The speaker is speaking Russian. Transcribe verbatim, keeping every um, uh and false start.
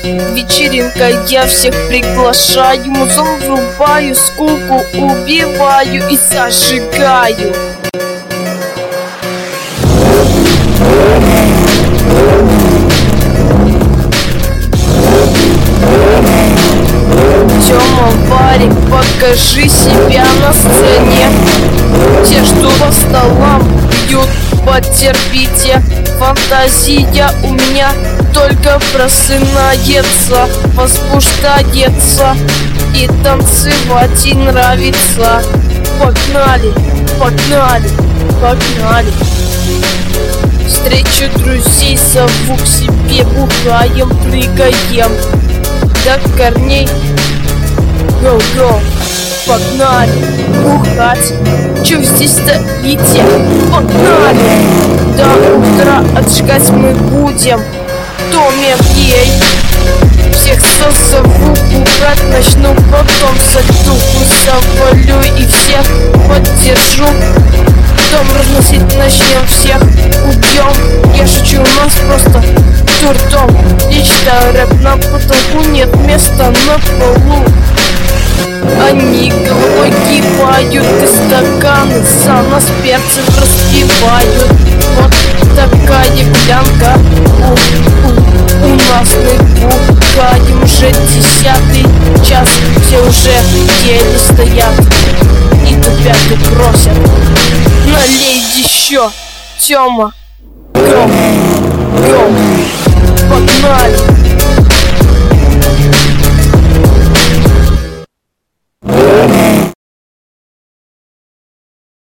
вечеринка, я всех приглашаю. Музон врубаю, скуку убиваю и зажигаю. Тёма, Варик, покажи себя на сцене. Те, что по столам бьют, потерпите. Фантазия у меня только просынается, возбуждается и танцевать и нравится. Погнали, погнали, погнали. Встречу друзей, зову к себе, бухаем, прыгаем до корней. Го-го, погнали бухать. Чё здесь стоите? Погнали! До утра отжигать мы будем. Томе ей всех созову, бухать начну, потом сойду, завалю и всех поддержу. Дом разносить начнем, всех убьем. Я шучу, у нас просто дурдом. Лично рэп на потолку, нет места на полу. Они головой кивают и стаканы за нас перцев распивают. Вот такая гулянка у, у, у нас. Мы бухаем уже десятый час, все уже еле стоят и тупят и просят: налей еще, Тёма. Гром, гром, погнали.